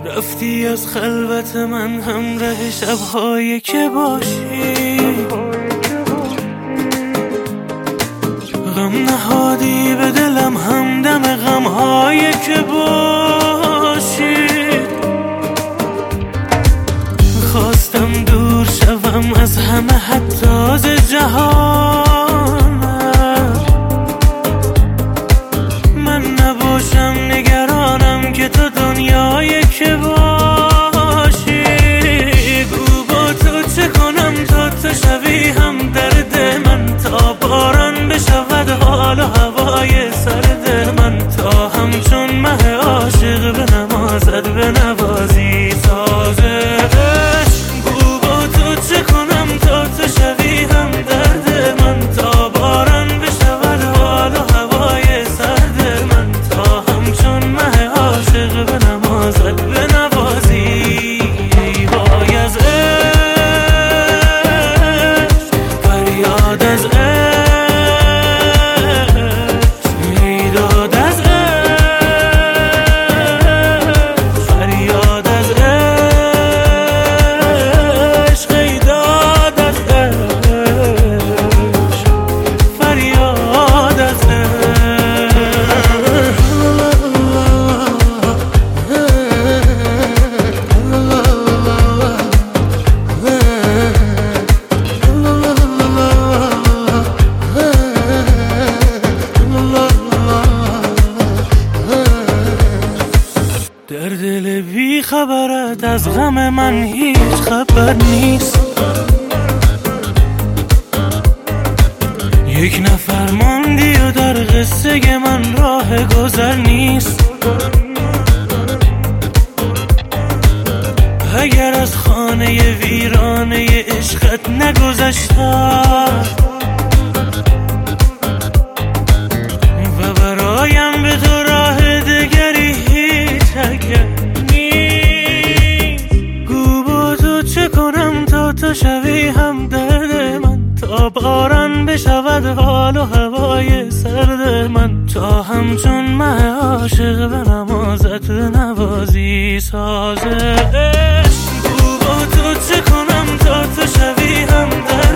رفتی از خلوت من همراه شب‌هایی که باشی، غم نهادی به دلم همدم غم‌هایی که باشی. خواستم دور شوم از همه حتی از جهان، من نباشم نگرانم که تو دنیایی که باشی. گو با تو چه کنم تا تو شوی هم درد من، تا باران بشود حال و هوای سرد من، تا همچون مه عاشق به نمازت به نوازی سازش. گو با تو چه کنم تا تو شوی هم درد من، تا باران بشود حال و هوای سرد من، تا همچون مه عاشق به نمازت به نوازی. ای وای از عشق، فریاد از عشق، ای داد از عشق، فریاد از عشق، ای داد از عشق، فریاد از در دل بی خبرت از غم من هیچ خبر نیست. یک نفر ماندی و در قصه من راه گذر نیست. اگر از خانه ویرانه عشقت نگذشتم و برایم به تو راه دگری هیچ اگر نیست. گو با تو چه کنم تا تو شوی هم درد من، تا باران بشود حال و هوای سرد من، تا همچون مه عاشق به نمازت به نوازی سازش. گو با تو چه کنم تا تو شوی هم درد